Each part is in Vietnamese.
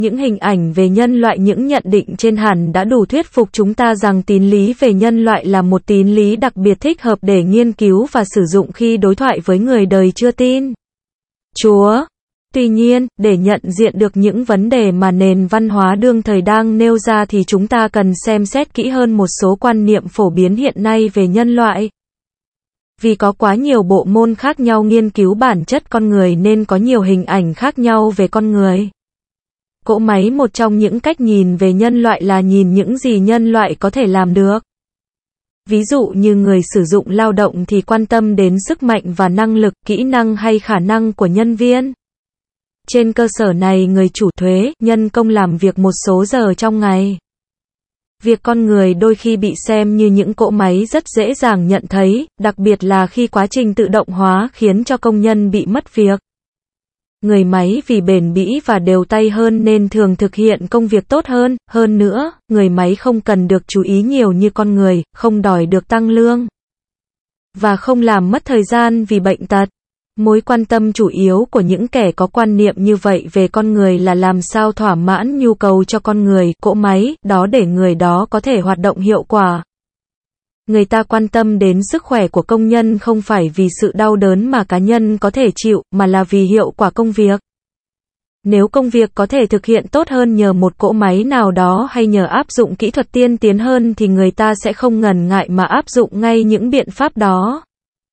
Những hình ảnh về nhân loại, những nhận định trên hẳn đã đủ thuyết phục chúng ta rằng tín lý về nhân loại là một tín lý đặc biệt thích hợp để nghiên cứu và sử dụng khi đối thoại với người đời chưa tin Chúa. Tuy nhiên, để nhận diện được những vấn đề mà nền văn hóa đương thời đang nêu ra thì chúng ta cần xem xét kỹ hơn một số quan niệm phổ biến hiện nay về nhân loại. Vì có quá nhiều bộ môn khác nhau nghiên cứu bản chất con người nên có nhiều hình ảnh khác nhau về con người. Cỗ máy một trong những cách nhìn về nhân loại là nhìn những gì nhân loại có thể làm được. Ví dụ như người sử dụng lao động thì quan tâm đến sức mạnh và năng lực, kỹ năng hay khả năng của nhân viên. Trên cơ sở này người chủ thuế, nhân công làm việc một số giờ trong ngày. Việc con người đôi khi bị xem như những cỗ máy rất dễ dàng nhận thấy, đặc biệt là khi quá trình tự động hóa khiến cho công nhân bị mất việc. Người máy vì bền bỉ và đều tay hơn nên thường thực hiện công việc tốt hơn nữa, người máy không cần được chú ý nhiều như con người, không đòi được tăng lương và không làm mất thời gian vì bệnh tật. Mối quan tâm chủ yếu của những kẻ có quan niệm như vậy về con người là làm sao thỏa mãn nhu cầu cho con người, cỗ máy, đó để người đó có thể hoạt động hiệu quả. Người ta quan tâm đến sức khỏe của công nhân không phải vì sự đau đớn mà cá nhân có thể chịu, mà là vì hiệu quả công việc. Nếu công việc có thể thực hiện tốt hơn nhờ một cỗ máy nào đó hay nhờ áp dụng kỹ thuật tiên tiến hơn thì người ta sẽ không ngần ngại mà áp dụng ngay những biện pháp đó.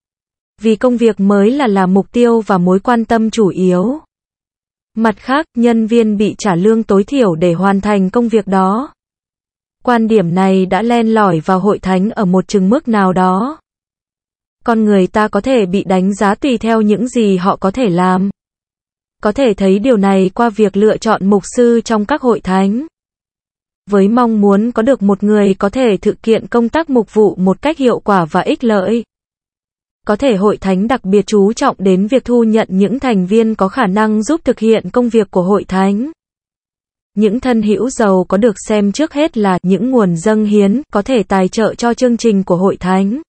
Vì công việc mới là mục tiêu và mối quan tâm chủ yếu. Mặt khác, nhân viên bị trả lương tối thiểu để hoàn thành công việc đó. Quan điểm này đã len lỏi vào hội thánh ở một chừng mức nào đó. Con người ta có thể bị đánh giá tùy theo những gì họ có thể làm. Có thể thấy điều này qua việc lựa chọn mục sư trong các hội thánh. Với mong muốn có được một người có thể thực hiện công tác mục vụ một cách hiệu quả và ích lợi. Có thể hội thánh đặc biệt chú trọng đến việc thu nhận những thành viên có khả năng giúp thực hiện công việc của hội thánh. Những thân hữu giàu có được xem trước hết là những nguồn dâng hiến, có thể tài trợ cho chương trình của hội thánh.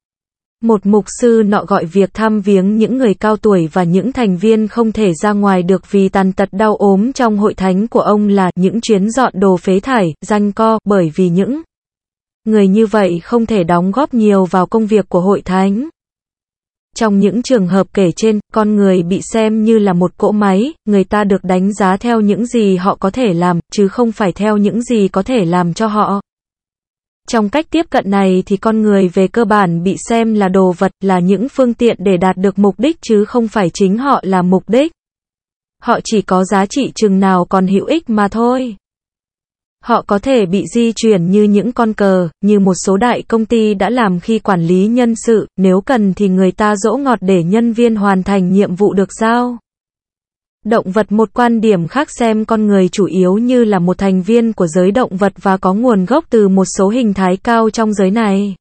Một mục sư nọ gọi việc thăm viếng những người cao tuổi và những thành viên không thể ra ngoài được vì tàn tật đau ốm trong hội thánh của ông là những chuyến dọn đồ phế thải, ranh co, bởi vì những người như vậy không thể đóng góp nhiều vào công việc của hội thánh. Trong những trường hợp kể trên, con người bị xem như là một cỗ máy, người ta được đánh giá theo những gì họ có thể làm, chứ không phải theo những gì có thể làm cho họ. Trong cách tiếp cận này thì con người về cơ bản bị xem là đồ vật, là những phương tiện để đạt được mục đích chứ không phải chính họ là mục đích. Họ chỉ có giá trị chừng nào còn hữu ích mà thôi. Họ có thể bị di chuyển như những con cờ, như một số đại công ty đã làm khi quản lý nhân sự, nếu cần thì người ta dỗ ngọt để nhân viên hoàn thành nhiệm vụ được giao. Động vật. Một quan điểm khác xem con người chủ yếu như là một thành viên của giới động vật và có nguồn gốc từ một số hình thái cao trong giới này.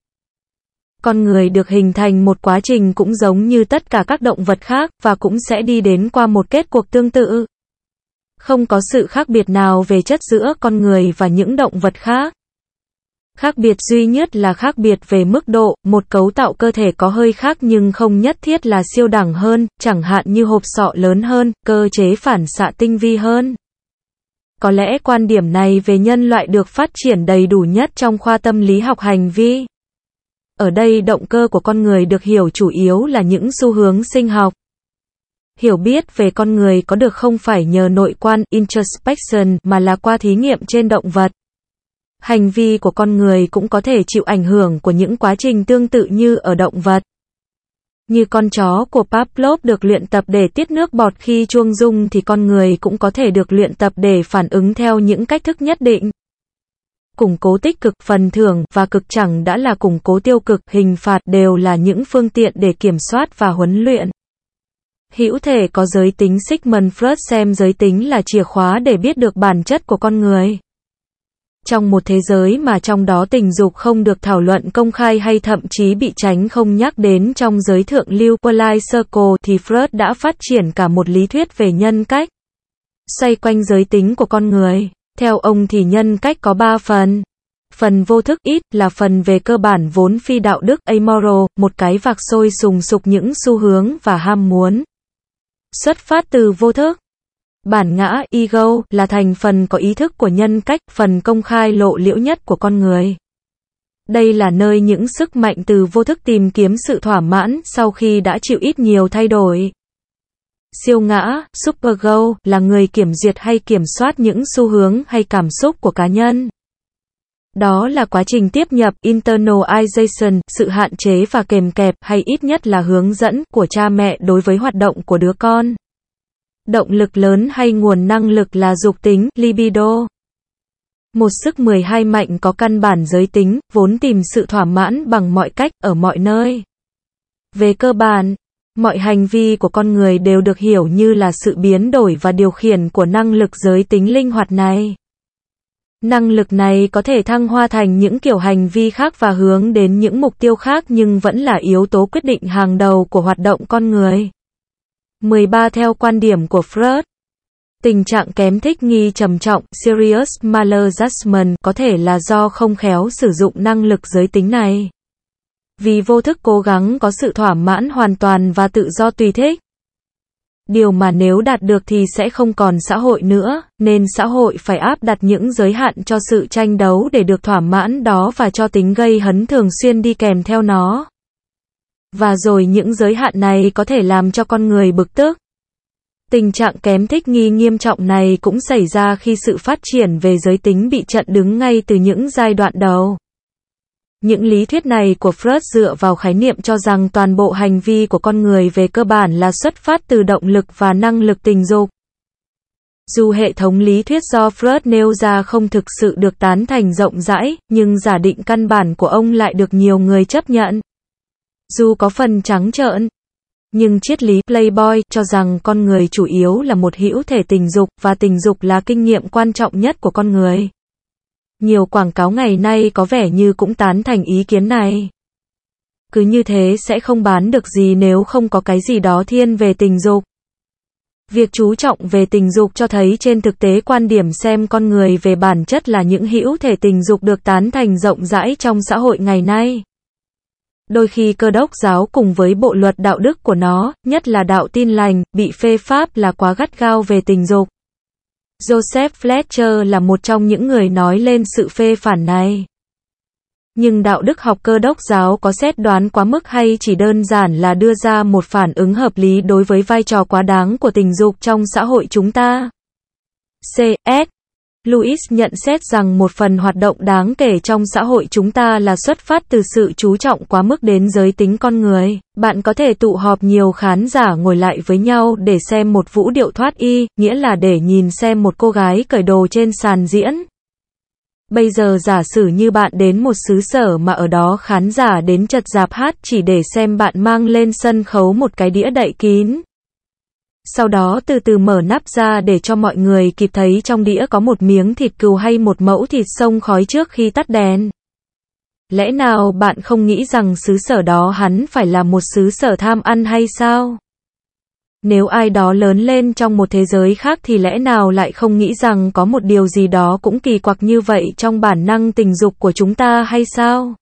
Con người được hình thành một quá trình cũng giống như tất cả các động vật khác, và cũng sẽ đi đến qua một kết cuộc tương tự. Không có sự khác biệt nào về chất giữa con người và những động vật khác. Khác biệt duy nhất là khác biệt về mức độ, một cấu tạo cơ thể có hơi khác nhưng không nhất thiết là siêu đẳng hơn, chẳng hạn như hộp sọ lớn hơn, cơ chế phản xạ tinh vi hơn. Có lẽ quan điểm này về nhân loại được phát triển đầy đủ nhất trong khoa tâm lý học hành vi. Ở đây động cơ của con người được hiểu chủ yếu là những xu hướng sinh học. Hiểu biết về con người có được không phải nhờ nội quan, introspection, mà là qua thí nghiệm trên động vật. Hành vi của con người cũng có thể chịu ảnh hưởng của những quá trình tương tự như ở động vật. Như con chó của Pavlov được luyện tập để tiết nước bọt khi chuông rung thì con người cũng có thể được luyện tập để phản ứng theo những cách thức nhất định. Củng cố tích cực, phần thưởng, và cực chẳng đã là củng cố tiêu cực, hình phạt đều là những phương tiện để kiểm soát và huấn luyện. Hữu thể có giới tính. Sigmund Freud xem giới tính là chìa khóa để biết được bản chất của con người. Trong một thế giới mà trong đó tình dục không được thảo luận công khai hay thậm chí bị tránh không nhắc đến trong giới thượng lưu Polite Circle thì Freud đã phát triển cả một lý thuyết về nhân cách, xoay quanh giới tính của con người. Theo ông thì nhân cách có 3 phần. Phần vô thức ít là phần về cơ bản vốn phi đạo đức amoral, một cái vạc sôi sùng sục những xu hướng và ham muốn xuất phát từ vô thức. Bản ngã, ego, là thành phần có ý thức của nhân cách, phần công khai lộ liễu nhất của con người. Đây là nơi những sức mạnh từ vô thức tìm kiếm sự thỏa mãn sau khi đã chịu ít nhiều thay đổi. Siêu ngã, superego, là người kiểm duyệt hay kiểm soát những xu hướng hay cảm xúc của cá nhân. Đó là quá trình tiếp nhập, internalization, sự hạn chế và kèm kẹp, hay ít nhất là hướng dẫn, của cha mẹ đối với hoạt động của đứa con. Động lực lớn hay nguồn năng lực là dục tính, libido. Một sức 12 mạnh có căn bản giới tính, vốn tìm sự thỏa mãn bằng mọi cách, ở mọi nơi. Về cơ bản, mọi hành vi của con người đều được hiểu như là sự biến đổi và điều khiển của năng lực giới tính linh hoạt này. Năng lực này có thể thăng hoa thành những kiểu hành vi khác và hướng đến những mục tiêu khác nhưng vẫn là yếu tố quyết định hàng đầu của hoạt động con người. 13. Theo quan điểm của Freud, tình trạng kém thích nghi trầm trọng, serious maladjustment, có thể là do không khéo sử dụng năng lực giới tính này. Vì vô thức cố gắng có sự thỏa mãn hoàn toàn và tự do tùy thích. Điều mà nếu đạt được thì sẽ không còn xã hội nữa, nên xã hội phải áp đặt những giới hạn cho sự tranh đấu để được thỏa mãn đó và cho tính gây hấn thường xuyên đi kèm theo nó. Và rồi những giới hạn này có thể làm cho con người bực tức. Tình trạng kém thích nghi nghiêm trọng này cũng xảy ra khi sự phát triển về giới tính bị chặn đứng ngay từ những giai đoạn đầu. Những lý thuyết này của Freud dựa vào khái niệm cho rằng toàn bộ hành vi của con người về cơ bản là xuất phát từ động lực và năng lực tình dục. Dù hệ thống lý thuyết do Freud nêu ra không thực sự được tán thành rộng rãi, nhưng giả định căn bản của ông lại được nhiều người chấp nhận. Dù có phần trắng trợn, nhưng triết lý Playboy cho rằng con người chủ yếu là một hữu thể tình dục, và tình dục là kinh nghiệm quan trọng nhất của con người. Nhiều quảng cáo ngày nay có vẻ như cũng tán thành ý kiến này. Cứ như thế sẽ không bán được gì nếu không có cái gì đó thiên về tình dục. Việc chú trọng về tình dục cho thấy trên thực tế quan điểm xem con người về bản chất là những hữu thể tình dục được tán thành rộng rãi trong xã hội ngày nay. Đôi khi Cơ đốc giáo cùng với bộ luật đạo đức của nó, nhất là đạo Tin lành, bị phê pháp là quá gắt gao về tình dục. Joseph Fletcher là một trong những người nói lên sự phê phản này. Nhưng đạo đức học Cơ đốc giáo có xét đoán quá mức hay chỉ đơn giản là đưa ra một phản ứng hợp lý đối với vai trò quá đáng của tình dục trong xã hội chúng ta? C.S. Lewis nhận xét rằng một phần hoạt động đáng kể trong xã hội chúng ta là xuất phát từ sự chú trọng quá mức đến giới tính con người. Bạn có thể tụ họp nhiều khán giả ngồi lại với nhau để xem một vũ điệu thoát y, nghĩa là để nhìn xem một cô gái cởi đồ trên sàn diễn. Bây giờ giả sử như bạn đến một xứ sở mà ở đó khán giả đến chật rạp hát chỉ để xem bạn mang lên sân khấu một cái đĩa đậy kín. Sau đó từ từ mở nắp ra để cho mọi người kịp thấy trong đĩa có một miếng thịt cừu hay một mẩu thịt xông khói trước khi tắt đèn. Lẽ nào bạn không nghĩ rằng xứ sở đó hắn phải là một xứ sở tham ăn hay sao? Nếu ai đó lớn lên trong một thế giới khác thì lẽ nào lại không nghĩ rằng có một điều gì đó cũng kỳ quặc như vậy trong bản năng tình dục của chúng ta hay sao?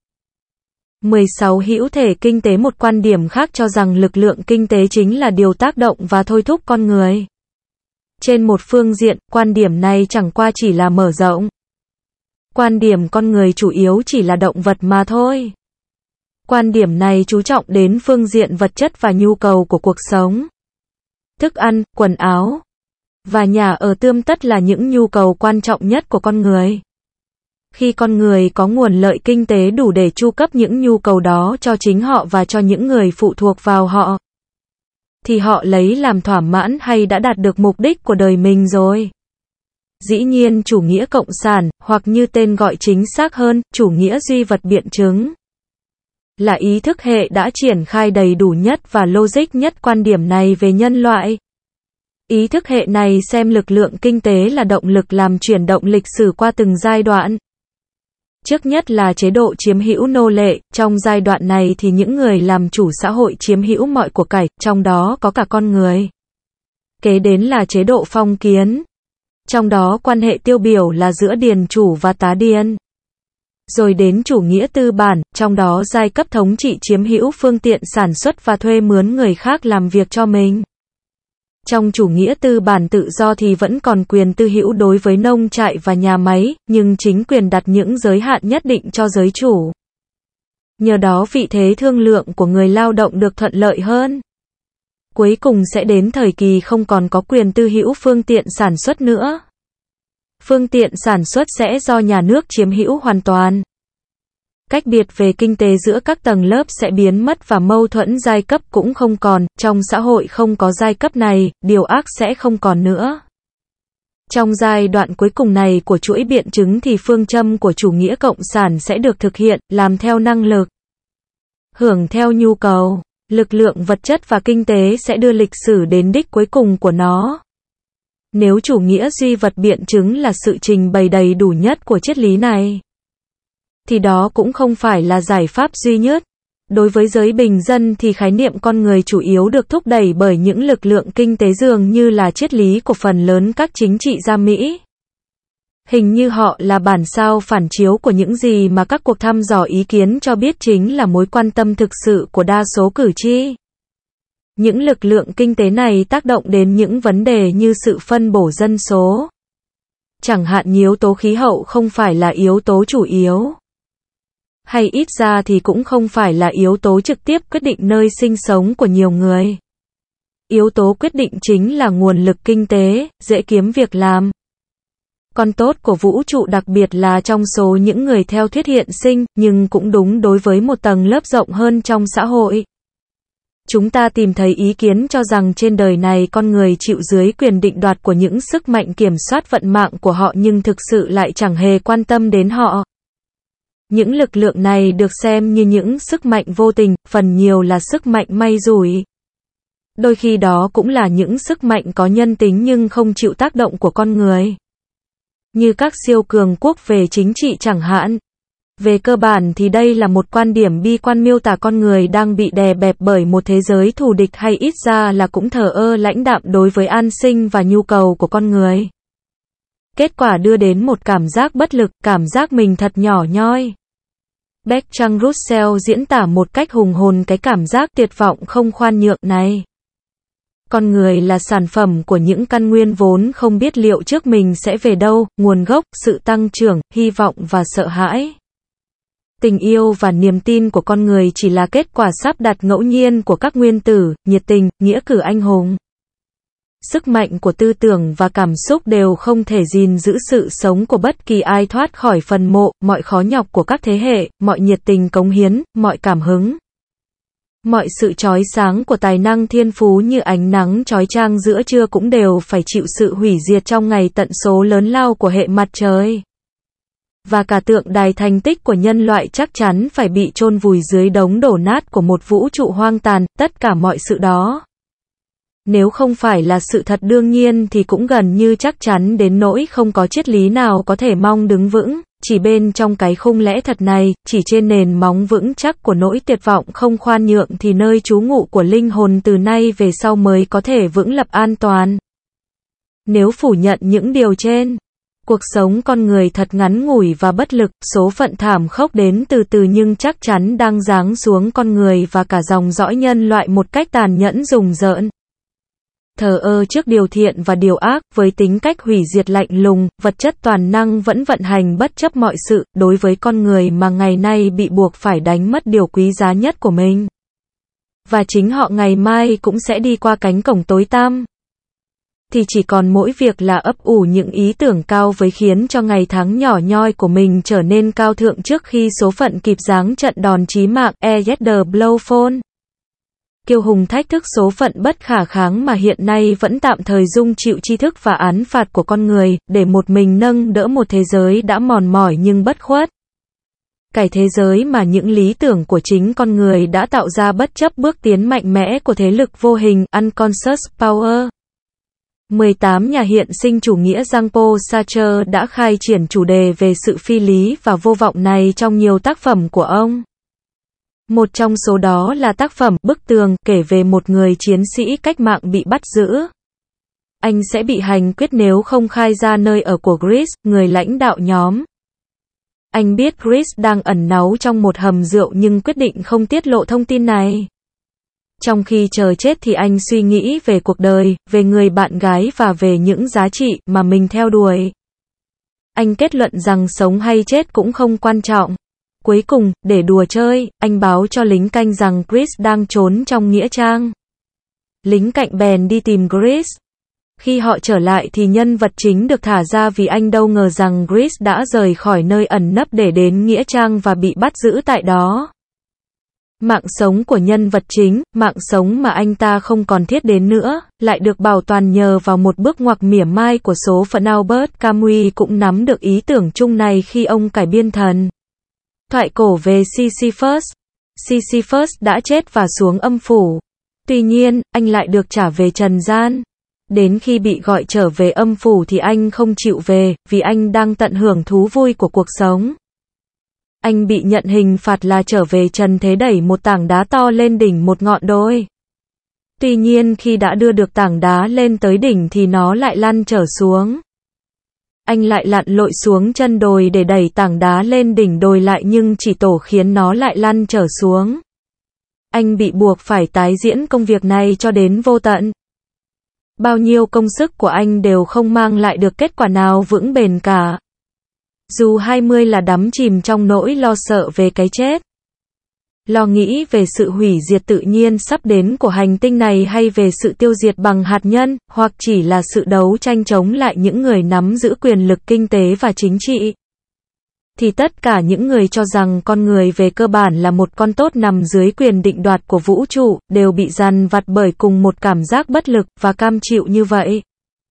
16. Hữu thể kinh tế. Một quan điểm khác cho rằng lực lượng kinh tế chính là điều tác động và thôi thúc con người. Trên một phương diện, quan điểm này chẳng qua chỉ là mở rộng. Quan điểm con người chủ yếu chỉ là động vật mà thôi. Quan điểm này chú trọng đến phương diện vật chất và nhu cầu của cuộc sống. Thức ăn, quần áo và nhà ở tươm tất là những nhu cầu quan trọng nhất của con người. Khi con người có nguồn lợi kinh tế đủ để chu cấp những nhu cầu đó cho chính họ và cho những người phụ thuộc vào họ, thì họ lấy làm thỏa mãn hay đã đạt được mục đích của đời mình rồi. Dĩ nhiên chủ nghĩa cộng sản, hoặc như tên gọi chính xác hơn, chủ nghĩa duy vật biện chứng, là ý thức hệ đã triển khai đầy đủ nhất và logic nhất quan điểm này về nhân loại. Ý thức hệ này xem lực lượng kinh tế là động lực làm chuyển động lịch sử qua từng giai đoạn. Trước nhất là chế độ chiếm hữu nô lệ, trong giai đoạn này thì những người làm chủ xã hội chiếm hữu mọi của cải, trong đó có cả con người. Kế đến là chế độ phong kiến, trong đó quan hệ tiêu biểu là giữa điền chủ và tá điền. Rồi đến chủ nghĩa tư bản, trong đó giai cấp thống trị chiếm hữu phương tiện sản xuất và thuê mướn người khác làm việc cho mình. Trong chủ nghĩa tư bản tự do thì vẫn còn quyền tư hữu đối với nông trại và nhà máy, nhưng chính quyền đặt những giới hạn nhất định cho giới chủ. Nhờ đó vị thế thương lượng của người lao động được thuận lợi hơn. Cuối cùng sẽ đến thời kỳ không còn có quyền tư hữu phương tiện sản xuất nữa. Phương tiện sản xuất sẽ do nhà nước chiếm hữu hoàn toàn. Cách biệt về kinh tế giữa các tầng lớp sẽ biến mất và mâu thuẫn giai cấp cũng không còn, trong xã hội không có giai cấp này, điều ác sẽ không còn nữa. Trong giai đoạn cuối cùng này của chuỗi biện chứng thì phương châm của chủ nghĩa cộng sản sẽ được thực hiện, làm theo năng lực, hưởng theo nhu cầu, lực lượng vật chất và kinh tế sẽ đưa lịch sử đến đích cuối cùng của nó. Nếu chủ nghĩa duy vật biện chứng là sự trình bày đầy đủ nhất của triết lý này, thì đó cũng không phải là giải pháp duy nhất. Đối với giới bình dân thì khái niệm con người chủ yếu được thúc đẩy bởi những lực lượng kinh tế dường như là triết lý của phần lớn các chính trị gia Mỹ. Hình như họ là bản sao phản chiếu của những gì mà các cuộc thăm dò ý kiến cho biết chính là mối quan tâm thực sự của đa số cử tri. Những lực lượng kinh tế này tác động đến những vấn đề như sự phân bổ dân số. Chẳng hạn yếu tố khí hậu không phải là yếu tố chủ yếu. Hay ít ra thì cũng không phải là yếu tố trực tiếp quyết định nơi sinh sống của nhiều người. Yếu tố quyết định chính là nguồn lực kinh tế, dễ kiếm việc làm. Con tốt của vũ trụ đặc biệt là trong số những người theo thuyết hiện sinh, nhưng cũng đúng đối với một tầng lớp rộng hơn trong xã hội. Chúng ta tìm thấy ý kiến cho rằng trên đời này con người chịu dưới quyền định đoạt của những sức mạnh kiểm soát vận mạng của họ nhưng thực sự lại chẳng hề quan tâm đến họ. Những lực lượng này được xem như những sức mạnh vô tình, phần nhiều là sức mạnh may rủi. Đôi khi đó cũng là những sức mạnh có nhân tính nhưng không chịu tác động của con người. Như các siêu cường quốc về chính trị chẳng hạn. Về cơ bản thì đây là một quan điểm bi quan miêu tả con người đang bị đè bẹp bởi một thế giới thù địch hay ít ra là cũng thờ ơ lãnh đạm đối với an sinh và nhu cầu của con người. Kết quả đưa đến một cảm giác bất lực, cảm giác mình thật nhỏ nhoi. Bertrand Russell diễn tả một cách hùng hồn cái cảm giác tuyệt vọng không khoan nhượng này. Con người là sản phẩm của những căn nguyên vốn không biết liệu trước mình sẽ về đâu, nguồn gốc, sự tăng trưởng, hy vọng và sợ hãi. Tình yêu và niềm tin của con người chỉ là kết quả sắp đặt ngẫu nhiên của các nguyên tử, nhiệt tình, nghĩa cử anh hùng. Sức mạnh của tư tưởng và cảm xúc đều không thể gìn giữ sự sống của bất kỳ ai thoát khỏi phần mộ, mọi khó nhọc của các thế hệ, mọi nhiệt tình cống hiến, mọi cảm hứng. Mọi sự chói sáng của tài năng thiên phú như ánh nắng chói chang giữa trưa cũng đều phải chịu sự hủy diệt trong ngày tận số lớn lao của hệ mặt trời. Và cả tượng đài thành tích của nhân loại chắc chắn phải bị chôn vùi dưới đống đổ nát của một vũ trụ hoang tàn, tất cả mọi sự đó. Nếu không phải là sự thật đương nhiên thì cũng gần như chắc chắn đến nỗi không có triết lý nào có thể mong đứng vững, chỉ bên trong cái khung lẽ thật này, chỉ trên nền móng vững chắc của nỗi tuyệt vọng không khoan nhượng thì nơi trú ngụ của linh hồn từ nay về sau mới có thể vững lập an toàn. Nếu phủ nhận những điều trên, cuộc sống con người thật ngắn ngủi và bất lực, số phận thảm khốc đến từ từ nhưng chắc chắn đang giáng xuống con người và cả dòng dõi nhân loại một cách tàn nhẫn rùng rợn. Thờ ơ trước điều thiện và điều ác, với tính cách hủy diệt lạnh lùng, vật chất toàn năng vẫn vận hành bất chấp mọi sự, đối với con người mà ngày nay bị buộc phải đánh mất điều quý giá nhất của mình. Và chính họ ngày mai cũng sẽ đi qua cánh cổng tối tăm. Thì chỉ còn mỗi việc là ấp ủ những ý tưởng cao với khiến cho ngày tháng nhỏ nhoi của mình trở nên cao thượng trước khi số phận kịp giáng trận đòn chí mạng, the blow fall. Kiêu hùng thách thức số phận bất khả kháng mà hiện nay vẫn tạm thời dung chịu tri thức và án phạt của con người, để một mình nâng đỡ một thế giới đã mòn mỏi nhưng bất khuất. Cái thế giới mà những lý tưởng của chính con người đã tạo ra bất chấp bước tiến mạnh mẽ của thế lực vô hình, unconscious power. 18 nhà hiện sinh chủ nghĩa Jean-Paul Sartre đã khai triển chủ đề về sự phi lý và vô vọng này trong nhiều tác phẩm của ông. Một trong số đó là tác phẩm Bức tường, kể về một người chiến sĩ cách mạng bị bắt giữ. Anh sẽ bị hành quyết nếu không khai ra nơi ở của Chris, người lãnh đạo nhóm. Anh biết Chris đang ẩn náu trong một hầm rượu nhưng quyết định không tiết lộ thông tin này. Trong khi chờ chết thì anh suy nghĩ về cuộc đời, về người bạn gái và về những giá trị mà mình theo đuổi. Anh kết luận rằng sống hay chết cũng không quan trọng. Cuối cùng, để đùa chơi, anh báo cho lính canh rằng Chris đang trốn trong nghĩa trang. Lính canh bèn đi tìm Chris. Khi họ trở lại thì nhân vật chính được thả ra vì anh đâu ngờ rằng Chris đã rời khỏi nơi ẩn nấp để đến nghĩa trang và bị bắt giữ tại đó. Mạng sống của nhân vật chính, mạng sống mà anh ta không còn thiết đến nữa, lại được bảo toàn nhờ vào một bước ngoặt mỉa mai của số phận. Albert Camus cũng nắm được ý tưởng chung này khi ông cải biên thần thoại cổ về Sisyphus. Sisyphus đã chết và xuống âm phủ. Tuy nhiên, anh lại được trả về trần gian. Đến khi bị gọi trở về âm phủ thì anh không chịu về, vì anh đang tận hưởng thú vui của cuộc sống. Anh bị nhận hình phạt là trở về trần thế đẩy một tảng đá to lên đỉnh một ngọn đồi. Tuy nhiên khi đã đưa được tảng đá lên tới đỉnh thì nó lại lăn trở xuống. Anh lại lặn lội xuống chân đồi để đẩy tảng đá lên đỉnh đồi lại nhưng chỉ tổ khiến nó lại lăn trở xuống. Anh bị buộc phải tái diễn công việc này cho đến vô tận. Bao nhiêu công sức của anh đều không mang lại được kết quả nào vững bền cả. Dù 20 là đắm chìm trong nỗi lo sợ về cái chết. Lo nghĩ về sự hủy diệt tự nhiên sắp đến của hành tinh này hay về sự tiêu diệt bằng hạt nhân, hoặc chỉ là sự đấu tranh chống lại những người nắm giữ quyền lực kinh tế và chính trị. Thì tất cả những người cho rằng con người về cơ bản là một con tốt nằm dưới quyền định đoạt của vũ trụ, đều bị dằn vặt bởi cùng một cảm giác bất lực và cam chịu như vậy.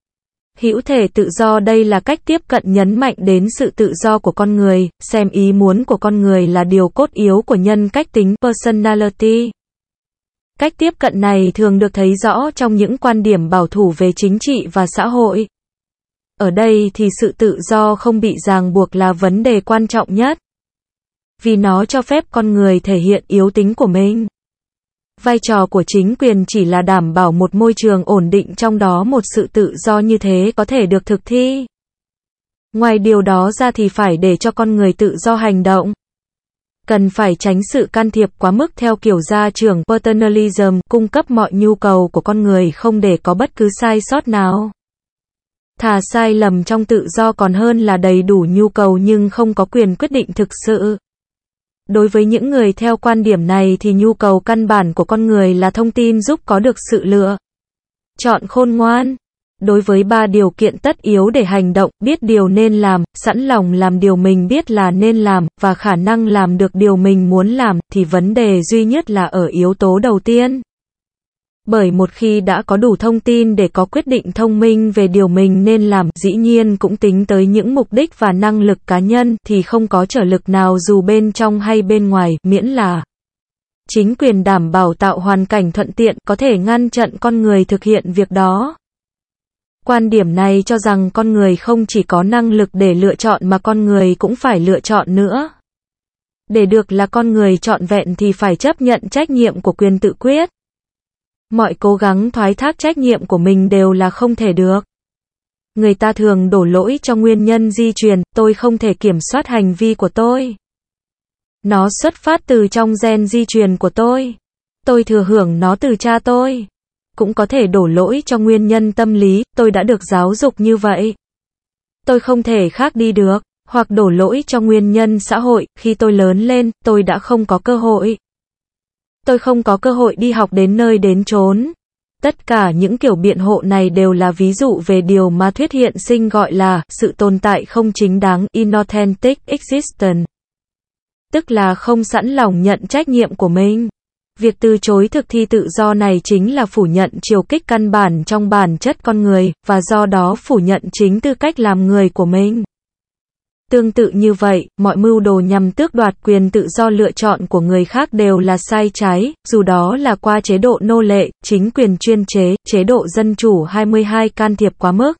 Hữu thể tự do đây là cách tiếp cận nhấn mạnh đến sự tự do của con người, xem ý muốn của con người là điều cốt yếu của nhân cách tính personality. Cách tiếp cận này thường được thấy rõ trong những quan điểm bảo thủ về chính trị và xã hội. Ở đây thì sự tự do không bị ràng buộc là vấn đề quan trọng nhất. Vì nó cho phép con người thể hiện yếu tính của mình. Vai trò của chính quyền chỉ là đảm bảo một môi trường ổn định trong đó một sự tự do như thế có thể được thực thi. Ngoài điều đó ra thì phải để cho con người tự do hành động. Cần phải tránh sự can thiệp quá mức theo kiểu gia trưởng paternalism, cung cấp mọi nhu cầu của con người không để có bất cứ sai sót nào. Thà sai lầm trong tự do còn hơn là đầy đủ nhu cầu nhưng không có quyền quyết định thực sự. Đối với những người theo quan điểm này thì nhu cầu căn bản của con người là thông tin giúp có được sự lựa chọn khôn ngoan. Đối với 3 điều kiện tất yếu để hành động, biết điều nên làm, sẵn lòng làm điều mình biết là nên làm, và khả năng làm được điều mình muốn làm, thì vấn đề duy nhất là ở yếu tố đầu tiên. Bởi một khi đã có đủ thông tin để có quyết định thông minh về điều mình nên làm, dĩ nhiên cũng tính tới những mục đích và năng lực cá nhân, thì không có trở lực nào dù bên trong hay bên ngoài, miễn là chính quyền đảm bảo tạo hoàn cảnh thuận tiện, có thể ngăn chặn con người thực hiện việc đó. Quan điểm này cho rằng con người không chỉ có năng lực để lựa chọn mà con người cũng phải lựa chọn nữa. Để được là con người trọn vẹn thì phải chấp nhận trách nhiệm của quyền tự quyết. Mọi cố gắng thoái thác trách nhiệm của mình đều là không thể được. Người ta thường đổ lỗi cho nguyên nhân di truyền, tôi không thể kiểm soát hành vi của tôi. Nó xuất phát từ trong gen di truyền của tôi. Tôi thừa hưởng nó từ cha tôi. Cũng có thể đổ lỗi cho nguyên nhân tâm lý, tôi đã được giáo dục như vậy. Tôi không thể khác đi được, hoặc đổ lỗi cho nguyên nhân xã hội, khi tôi lớn lên, tôi đã không có cơ hội. Tôi không có cơ hội đi học đến nơi đến chốn. Tất cả những kiểu biện hộ này đều là ví dụ về điều mà thuyết hiện sinh gọi là sự tồn tại không chính đáng, inauthentic existence. Tức là không sẵn lòng nhận trách nhiệm của mình. Việc từ chối thực thi tự do này chính là phủ nhận chiều kích căn bản trong bản chất con người, và do đó phủ nhận chính tư cách làm người của mình. Tương tự như vậy, mọi mưu đồ nhằm tước đoạt quyền tự do lựa chọn của người khác đều là sai trái, dù đó là qua chế độ nô lệ, chính quyền chuyên chế, chế độ dân chủ 22 can thiệp quá mức,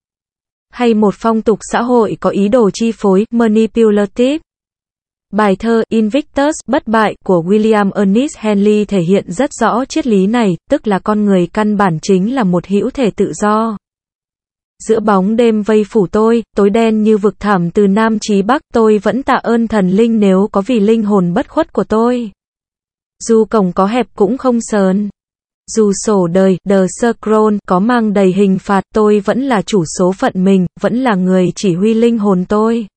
hay một phong tục xã hội có ý đồ chi phối, manipulative. Bài thơ Invictus, bất bại của William Ernest Henley thể hiện rất rõ triết lý này, tức là con người căn bản chính là một hữu thể tự do. Giữa bóng đêm vây phủ tôi, tối đen như vực thẳm từ Nam chí Bắc, tôi vẫn tạ ơn thần linh nếu có vì linh hồn bất khuất của tôi. Dù cổng có hẹp cũng không sờn. Dù sổ đời, The Scroll có mang đầy hình phạt, tôi vẫn là chủ số phận mình, vẫn là người chỉ huy linh hồn tôi.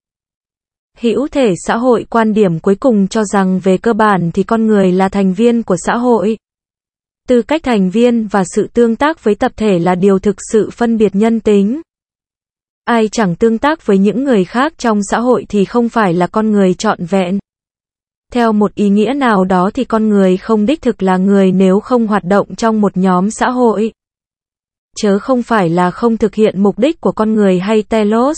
Hữu thể xã hội quan điểm cuối cùng cho rằng về cơ bản thì con người là thành viên của xã hội. Tư cách thành viên và sự tương tác với tập thể là điều thực sự phân biệt nhân tính. Ai chẳng tương tác với những người khác trong xã hội thì không phải là con người trọn vẹn. Theo một ý nghĩa nào đó thì con người không đích thực là người nếu không hoạt động trong một nhóm xã hội. Chớ không phải là không thực hiện mục đích của con người hay telos.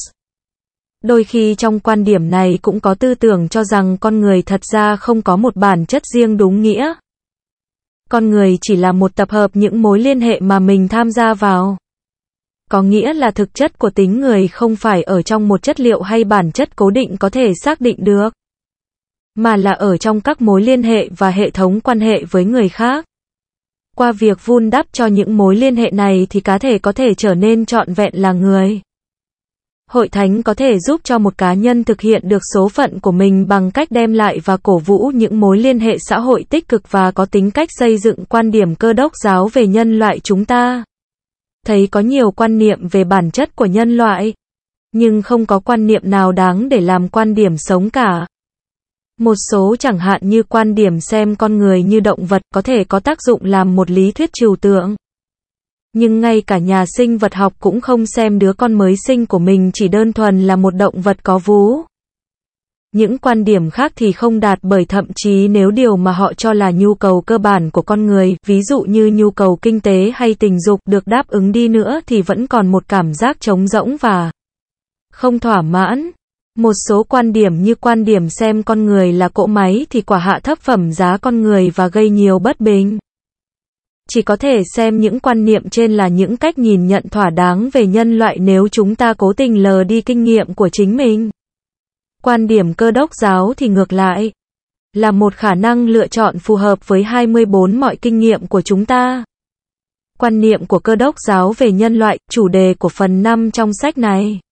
Đôi khi trong quan điểm này cũng có tư tưởng cho rằng con người thật ra không có một bản chất riêng đúng nghĩa. Con người chỉ là một tập hợp những mối liên hệ mà mình tham gia vào. Có nghĩa là thực chất của tính người không phải ở trong một chất liệu hay bản chất cố định có thể xác định được, mà là ở trong các mối liên hệ và hệ thống quan hệ với người khác. Qua việc vun đắp cho những mối liên hệ này thì cá thể có thể trở nên trọn vẹn là người. Hội thánh có thể giúp cho một cá nhân thực hiện được số phận của mình bằng cách đem lại và cổ vũ những mối liên hệ xã hội tích cực và có tính cách xây dựng quan điểm Cơ đốc giáo về nhân loại chúng ta. Thấy có nhiều quan niệm về bản chất của nhân loại, nhưng không có quan niệm nào đáng để làm quan điểm sống cả. Một số chẳng hạn như quan điểm xem con người như động vật có thể có tác dụng làm một lý thuyết trừu tượng. Nhưng ngay cả nhà sinh vật học cũng không xem đứa con mới sinh của mình chỉ đơn thuần là một động vật có vú. Những quan điểm khác thì không đạt bởi thậm chí nếu điều mà họ cho là nhu cầu cơ bản của con người, ví dụ như nhu cầu kinh tế hay tình dục được đáp ứng đi nữa thì vẫn còn một cảm giác trống rỗng và không thỏa mãn. Một số quan điểm như quan điểm xem con người là cỗ máy thì quả hạ thấp phẩm giá con người và gây nhiều bất bình. Chỉ có thể xem những quan niệm trên là những cách nhìn nhận thỏa đáng về nhân loại nếu chúng ta cố tình lờ đi kinh nghiệm của chính mình. Quan điểm Cơ đốc giáo thì ngược lại, là một khả năng lựa chọn phù hợp với 24 mọi kinh nghiệm của chúng ta. Quan niệm của Cơ đốc giáo về nhân loại, chủ đề của phần 5 trong sách này,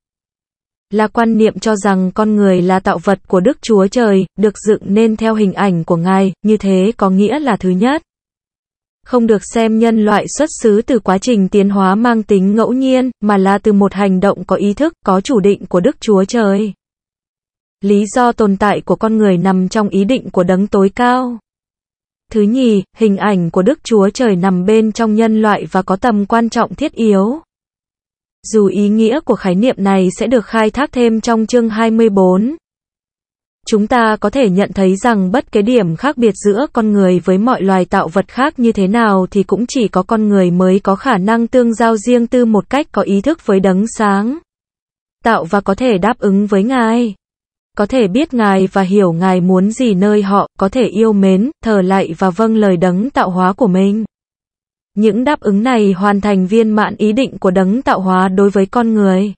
là quan niệm cho rằng con người là tạo vật của Đức Chúa Trời, được dựng nên theo hình ảnh của Ngài, như thế có nghĩa là thứ nhất, không được xem nhân loại xuất xứ từ quá trình tiến hóa mang tính ngẫu nhiên, mà là từ một hành động có ý thức, có chủ định của Đức Chúa Trời. Lý do tồn tại của con người nằm trong ý định của Đấng tối cao. Thứ nhì, hình ảnh của Đức Chúa Trời nằm bên trong nhân loại và có tầm quan trọng thiết yếu. Dù ý nghĩa của khái niệm này sẽ được khai thác thêm trong chương 24. Chúng ta có thể nhận thấy rằng bất cứ điểm khác biệt giữa con người với mọi loài tạo vật khác như thế nào thì cũng chỉ có con người mới có khả năng tương giao riêng tư một cách có ý thức với Đấng sáng tạo và có thể đáp ứng với Ngài. Có thể biết Ngài và hiểu Ngài muốn gì nơi họ, có thể yêu mến, thờ lạy và vâng lời Đấng tạo hóa của mình. Những đáp ứng này hoàn thành viên mãn ý định của Đấng tạo hóa đối với con người.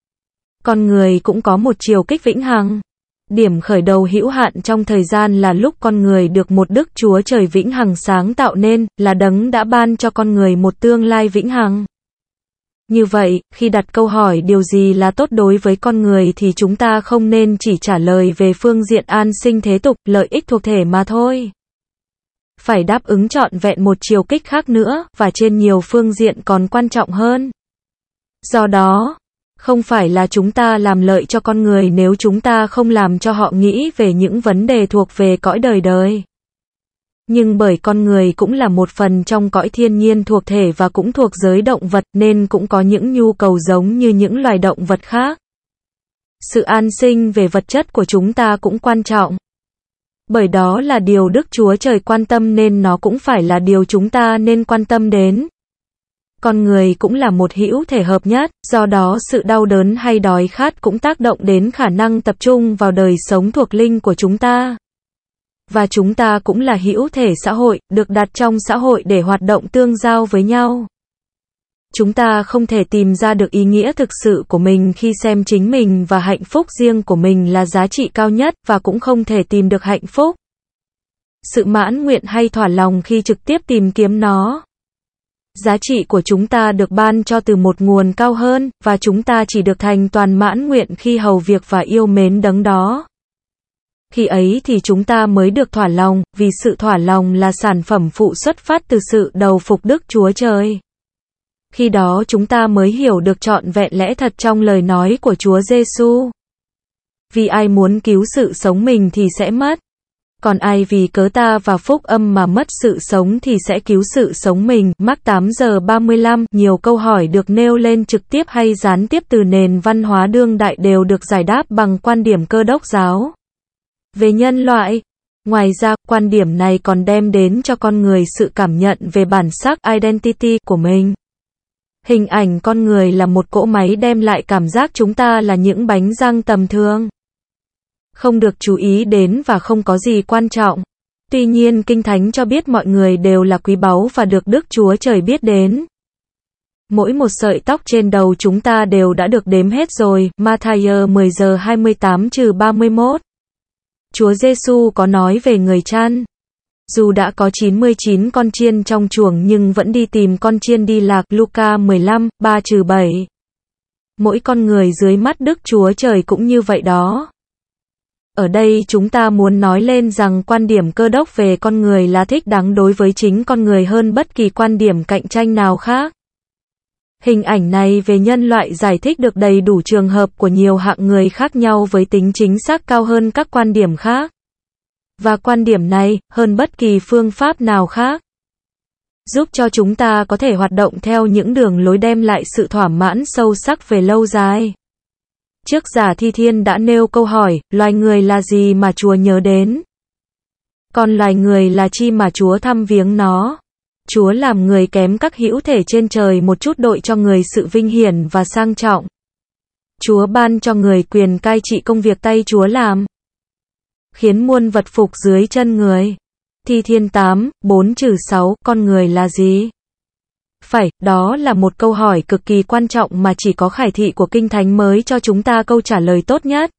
Con người cũng có một chiều kích vĩnh hằng. Điểm khởi đầu hữu hạn trong thời gian là lúc con người được một Đức Chúa Trời vĩnh hằng sáng tạo nên, là Đấng đã ban cho con người một tương lai vĩnh hằng. Như vậy, khi đặt câu hỏi điều gì là tốt đối với con người thì chúng ta không nên chỉ trả lời về phương diện an sinh thế tục, lợi ích thuộc thể mà thôi. Phải đáp ứng trọn vẹn một chiều kích khác nữa, và trên nhiều phương diện còn quan trọng hơn. Do đó, không phải là chúng ta làm lợi cho con người nếu chúng ta không làm cho họ nghĩ về những vấn đề thuộc về cõi đời đời. Nhưng bởi con người cũng là một phần trong cõi thiên nhiên thuộc thể và cũng thuộc giới động vật nên cũng có những nhu cầu giống như những loài động vật khác. Sự an sinh về vật chất của chúng ta cũng quan trọng. Bởi đó là điều Đức Chúa Trời quan tâm nên nó cũng phải là điều chúng ta nên quan tâm đến. Con người cũng là một hữu thể hợp nhất, do đó sự đau đớn hay đói khát cũng tác động đến khả năng tập trung vào đời sống thuộc linh của chúng ta. Và chúng ta cũng là hữu thể xã hội, được đặt trong xã hội để hoạt động tương giao với nhau. Chúng ta không thể tìm ra được ý nghĩa thực sự của mình khi xem chính mình và hạnh phúc riêng của mình là giá trị cao nhất, và cũng không thể tìm được hạnh phúc, sự mãn nguyện hay thỏa lòng khi trực tiếp tìm kiếm nó. Giá trị của chúng ta được ban cho từ một nguồn cao hơn, và chúng ta chỉ được thành toàn mãn nguyện khi hầu việc và yêu mến Đấng đó. Khi ấy thì chúng ta mới được thỏa lòng, vì sự thỏa lòng là sản phẩm phụ xuất phát từ sự đầu phục Đức Chúa Trời. Khi đó chúng ta mới hiểu được trọn vẹn lẽ thật trong lời nói của Chúa Giêsu. Vì ai muốn cứu sự sống mình thì sẽ mất. Còn ai vì cớ ta và phúc âm mà mất sự sống thì sẽ cứu sự sống mình. Mác 8:35. Nhiều câu hỏi được nêu lên trực tiếp hay gián tiếp từ nền văn hóa đương đại đều được giải đáp bằng quan điểm Cơ đốc giáo về nhân loại. Ngoài ra, quan điểm này còn đem đến cho con người sự cảm nhận về bản sắc identity của mình. Hình ảnh con người là một cỗ máy đem lại cảm giác chúng ta là những bánh răng tầm thường, không được chú ý đến và không có gì quan trọng. Tuy nhiên Kinh Thánh cho biết mọi người đều là quý báu và được Đức Chúa Trời biết đến. Mỗi một sợi tóc trên đầu chúng ta đều đã được đếm hết rồi. Ma-thi-ơ 10:28-31. Chúa Giêsu có nói về người chăn. Dù đã có 99 con chiên trong chuồng nhưng vẫn đi tìm con chiên đi lạc. Luca 15:3-7. Mỗi con người dưới mắt Đức Chúa Trời cũng như vậy đó. Ở đây chúng ta muốn nói lên rằng quan điểm Cơ đốc về con người là thích đáng đối với chính con người hơn bất kỳ quan điểm cạnh tranh nào khác. Hình ảnh này về nhân loại giải thích được đầy đủ trường hợp của nhiều hạng người khác nhau với tính chính xác cao hơn các quan điểm khác. Và quan điểm này, hơn bất kỳ phương pháp nào khác, giúp cho chúng ta có thể hoạt động theo những đường lối đem lại sự thỏa mãn sâu sắc về lâu dài. Trước giả Thi Thiên đã nêu câu hỏi, loài người là gì mà Chúa nhớ đến? Còn loài người là chi mà Chúa thăm viếng nó? Chúa làm người kém các hữu thể trên trời một chút đội cho người sự vinh hiển và sang trọng. Chúa ban cho người quyền cai trị công việc tay Chúa làm, khiến muôn vật phục dưới chân người. Thi Thiên 8:4-6. Con người là gì? Phải, đó là một câu hỏi cực kỳ quan trọng mà chỉ có khải thị của Kinh Thánh mới cho chúng ta câu trả lời tốt nhất.